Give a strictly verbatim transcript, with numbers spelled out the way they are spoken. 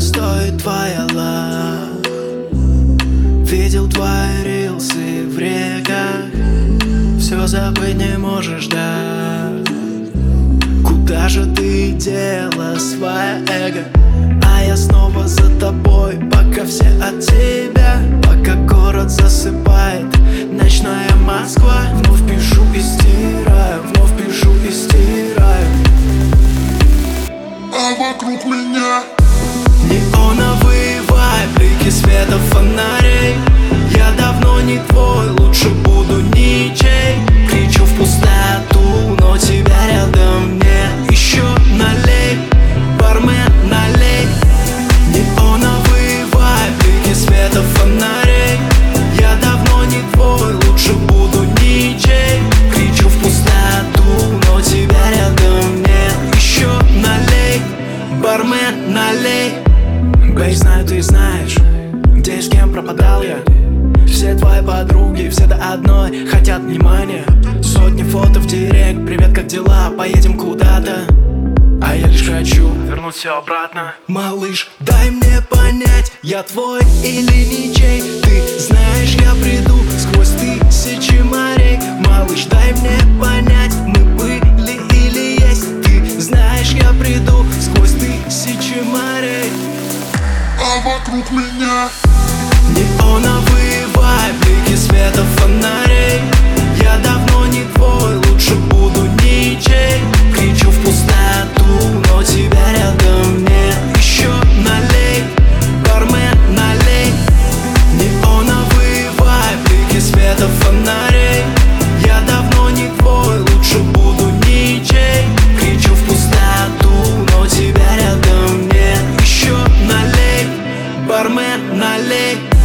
стоит твоя лав. Видел твои рилсы в реках, все забыть не можешь, да? Куда же ты дела свое эго? А я снова за тобой, пока все от тебя. Пока город засыпает, ночная Москва. Вновь пишу и стираю, вновь пишу и стираю. А вокруг меня неоновые вайб, блики света фонарей. Я давно не твой, лучше буду ничей. Кричу в пустоту, но тебя рядом нет. Еще налей, бармен, налей. Неоновые вайб, блики света фонарей. Я давно не твой, лучше буду ничей. Кричу в пустоту, но тебя рядом нет. Еще налей, бармен, налей. Бэй, знаю, ты знаешь, где и с кем пропадал я. Все твои подруги, все до одной хотят внимания. Сотни фото в директ, привет, как дела, поедем куда-то. А я лишь хочу вернуть все обратно. Малыш, дай мне понять, я твой или ничей. Ты знаешь, я приду сквозь тысячи морей. Малыш, дай мне понять, мы были или есть. Ты знаешь, я приду сквозь тысячи морей. а вокруг меня Неоновые вайб, блики света фонарей. Я давно не твой, лучше буду ничей. Кричу в пустоту, но тебя рядом нет. Еще налей, бармен, налей. Неоновые вайб, блики света фонарей. Я давно не твой, лучше буду ничей. Кричу в пустоту, но тебя рядом нет. Еще налей, бармен, налей.